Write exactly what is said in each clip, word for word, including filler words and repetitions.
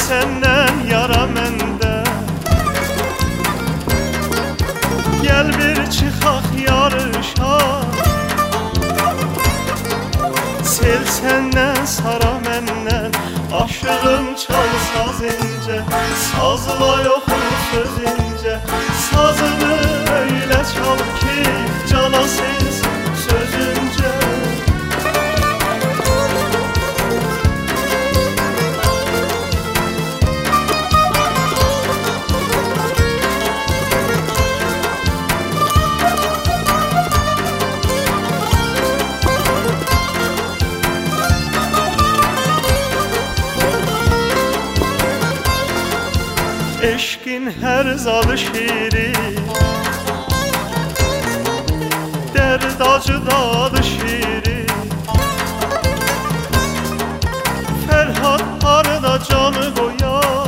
senden yara mende. Gel bir çıkak yarışa, sel senden sara menden. Aşığım çal saz ince, sazla yoxdur söz ince. Sazını öyle çal ki cana sinsin sözünce. Eşkin her zadı şiiri, derd acı dadı şiiri. Ferhat arada canı koyar,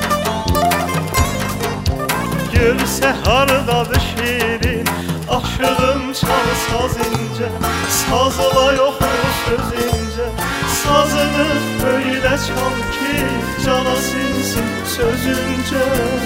görse hardadı şiirin. Aşığım çal saz ince, sazla yoxdur söz ince. Sazını öyle çal ki cana sinsin sözünce.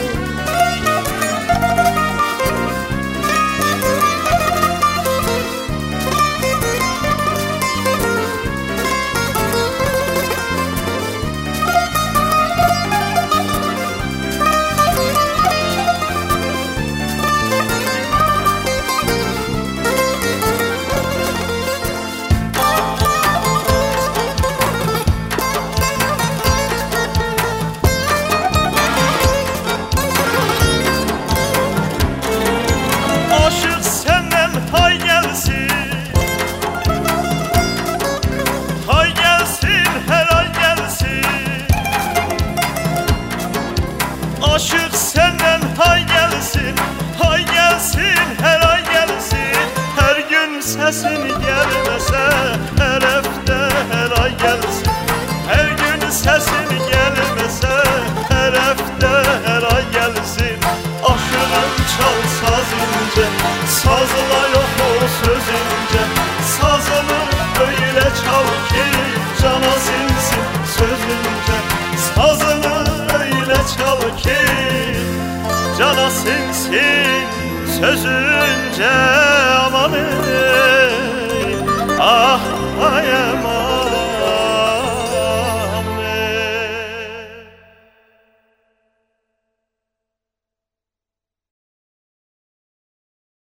Aşık senden hay gelsin, hay gelsin, her ay gelsin. Her gün sesin gelmese, her hafta her ay gelsin. Her gün sesin gelmese, her hafta her ay gelsin. Aşığım çal saz ince, sazla yok o söz ince. Sazını öyle çal ki cana sinsin sözünce. Sazını öyle çal ki cana sinsin sözünce. Aman ey, ah ay aman.